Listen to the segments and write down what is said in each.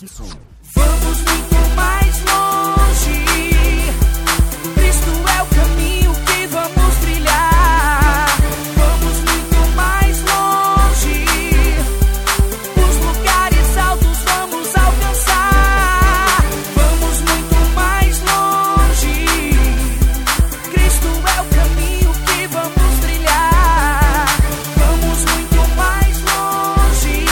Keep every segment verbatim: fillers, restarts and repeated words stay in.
Vamos muito mais longe. Cristo é o caminho que vamos trilhar. Vamos muito mais longe. Os lugares altos vamos alcançar. Vamos muito mais longe. Cristo é o caminho que vamos trilhar. Vamos muito mais longe.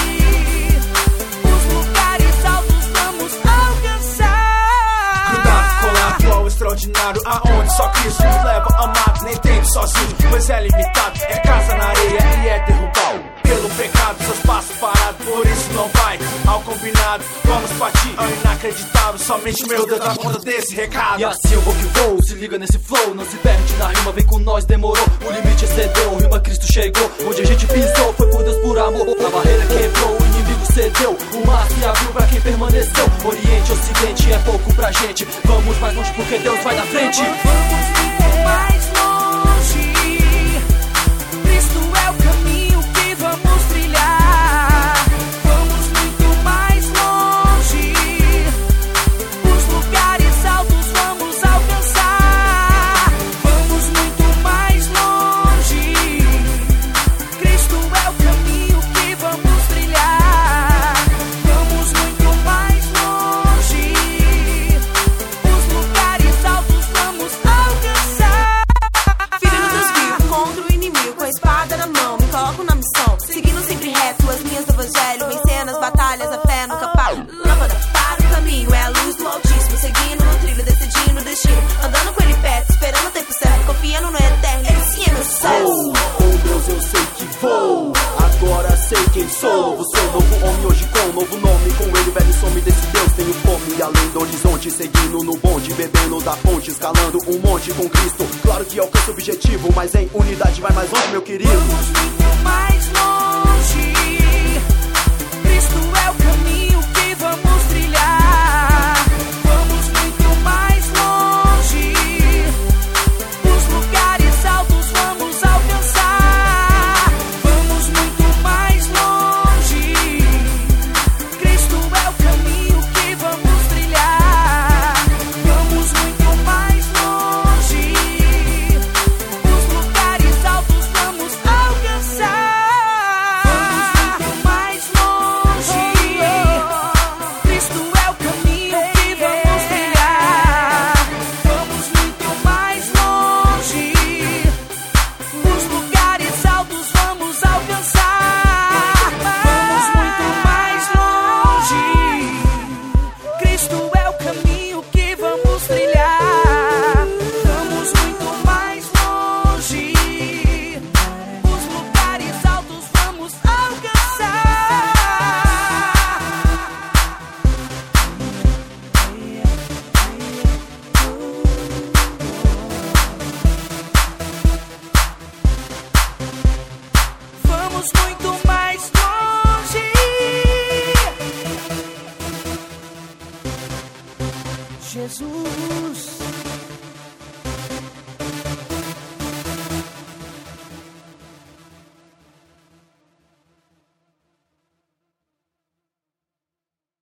Os lugares altos vamos alcançar. Grudar, colar, qual extraordinário, aonde só Cristo nos leva, amado, nem tente sozinho, pois é limitado, é casa na areia e é derrubado pelo pecado, seus passos parados, por isso não vai ao combinado. Vamos partir ao inacreditável, somente meu Deus dá conta desse recado. E assim eu vou que vou, se liga nesse flow, não se perde na rima, vem com nós, demorou, o limite excedeu, rima Cristo chegou, onde a gente pisou, foi por Deus, por amor, a barreira quebrou, o inimigo cedeu, o mar se abriu pra quem permaneceu, Oriente, Ocidente é pouco pra gente, vamos mais longe porque Deus vai na frente. Vamos muito mais longe. Cristo é o caminho que vamos trilhar. Vamos muito mais longe. Os lugares altos vamos alcançar. Vamos muito mais longe. Cristo é o caminho que vamos trilhar. Vamos muito mais longe. Os lugares altos vamos alcançar. Filho do desvio contra o inimigo, com a espada na mão, me coloco na missão, seguindo sempre reto as linhas do evangelho, vencendo as batalhas, a fé nunca para. Lâmpada para o caminho, é a luz do Altíssimo, seguindo no trilho, decidindo o destino, andando com ele perto, esperando o tempo certo, confiando no eterno, ele sim é meu sucesso. Com Deus eu sei que vou, agora sei quem sou. Novo ser, novo homem hoje com novo nome. Com ele velho some desse Deus, tenho fome além do horizonte, seguindo no bonde, bebendo da fonte, escalando um monte com Cristo. Claro que alcança o objetivo, mas em unidade vai mais longe, meu querido. Vamos muito mais longe. Cristo é o caminho que vamos trilhar. Vamos muito mais longe. Os lugares altos vamos alcançar. Vamos muito mais longe. Cristo é o caminho que vamos trilhar. Vamos muito mais longe. Os lugares altos vamos alcançar. Vamos muito mais longe. Cristo é o caminho que vamos trilhar. Vamos muito mais longe. Os lugares altos vamos alcançar. Vamos muito mais longe. Cristo é o caminho que vamos trilhar. Vamos muito mais longe. Os lugares altos vamos alcançar. Vamos muito mais longe. Jesus.